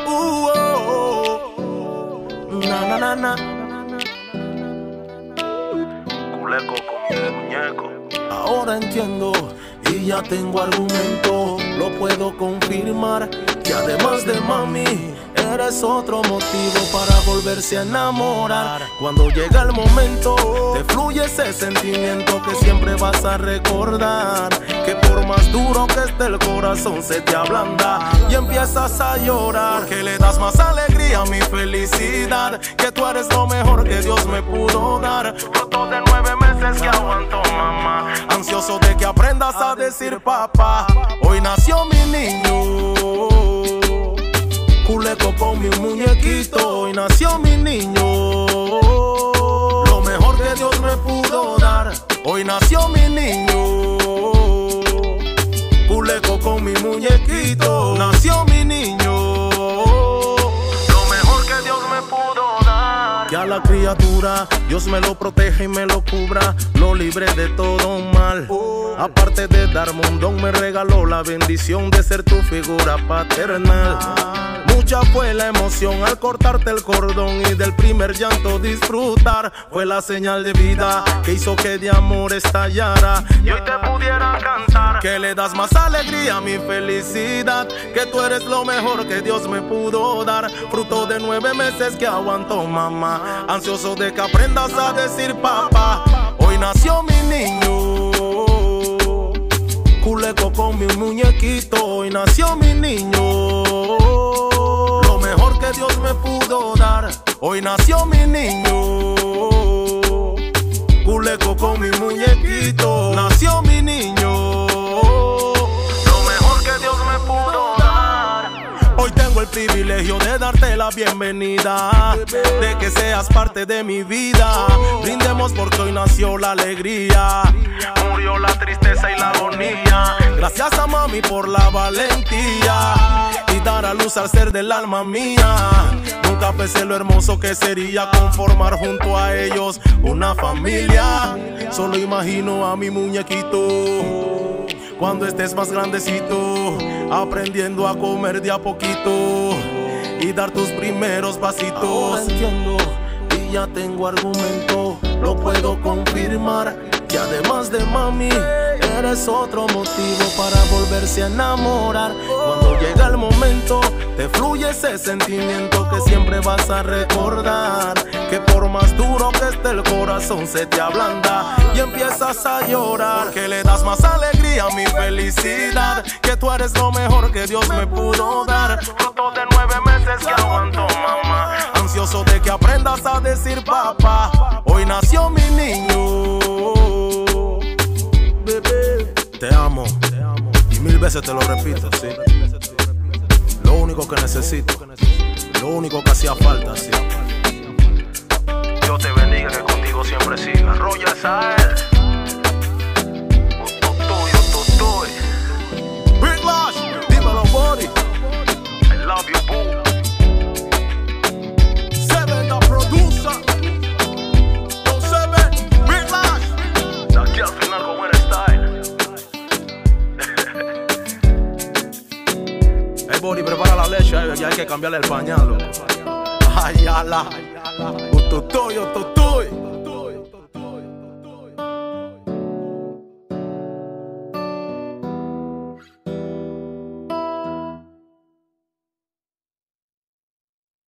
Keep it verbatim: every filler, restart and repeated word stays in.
Uh, oh, oh. Na, na, na, na. Culeco con mi muñeco. Ahora entiendo y ya tengo argumento. Lo puedo confirmar que además de mami eres otro motivo para volverse a enamorar. Cuando llega el momento te fluye ese sentimiento que siempre vas a recordar, que por más duro que esté el corazón se te ablanda y empiezas a llorar, porque le das más alegría a mi felicidad, que tú eres lo mejor que Dios me pudo dar. Fruto de nueve meses que aguanto, mamá, ansioso de que aprendas a decir papá. Hoy nació mi niño, Culeco con mi muñequito. Hoy nació mi niño, lo mejor que Dios me pudo dar. Hoy nació mi niño, Culeco con mi muñequito. Nació mi niño, lo mejor que Dios me pudo dar. Que a la criatura Dios me lo proteja y me lo cubra, lo libre de todo mal. Aparte de darme un don, me regaló la bendición de ser tu figura paternal. Mucha fue la emoción al cortarte el cordón y del primer llanto disfrutar. Fue la señal de vida que hizo que de amor estallara y hoy te pudiera cantar, que le das más alegría a mi felicidad, que tú eres lo mejor que Dios me pudo dar. Fruto de nueve meses que aguanto, mamá, ansioso de que aprendas a decir papá. Hoy nació mi niño, Culeco con mi muñequito. Hoy nació mi niño, lo mejor que Dios me pudo dar. Hoy nació mi niño, Culeco con mi muñequito. Nació mi niño, lo mejor que Dios me pudo dar. Hoy tengo el privilegio de darte la bienvenida, de que seas parte de mi vida. Brindemos porque hoy nació la alegría, murió la tristeza y la agonía. Gracias a mami por la valentía y dar a luz al ser del alma mía. Nunca pensé lo hermoso que sería conformar junto a ellos una familia. Solo imagino a mi muñequito cuando estés más grandecito, aprendiendo a comer de a poquito y dar tus primeros pasitos. Ahora entiendo y ya tengo argumento, lo puedo confirmar, que además de mami eres otro motivo para volverse a enamorar. Cuando llega el momento te fluye ese sentimiento que siempre vas a recordar, que por más duro que esté el corazón se te ablanda y empiezas a llorar, porque le das más alegría a mi felicidad, que tú eres lo mejor que Dios me pudo dar. Fruto de nueve meses que aguanto, mamá, ansioso de que aprendas a decir papá. Hoy nació mi niño, bebé, te amo, y mil veces te lo repito, sí. Lo único que necesito, lo único que hacía falta, sí. Dios te bendiga, que contigo siempre siga. Roger Sael, Ututuy, Ututuy. Big Lash, dímelo, buddy. I love you, boo. Seven the producer. Don Seven, Big Lash. De aquí al final con buen style. Hey, buddy, prepara la leche, eh, ya hay que cambiarle el pañal, loco. Ay, ala. Ututuy, Ututuy.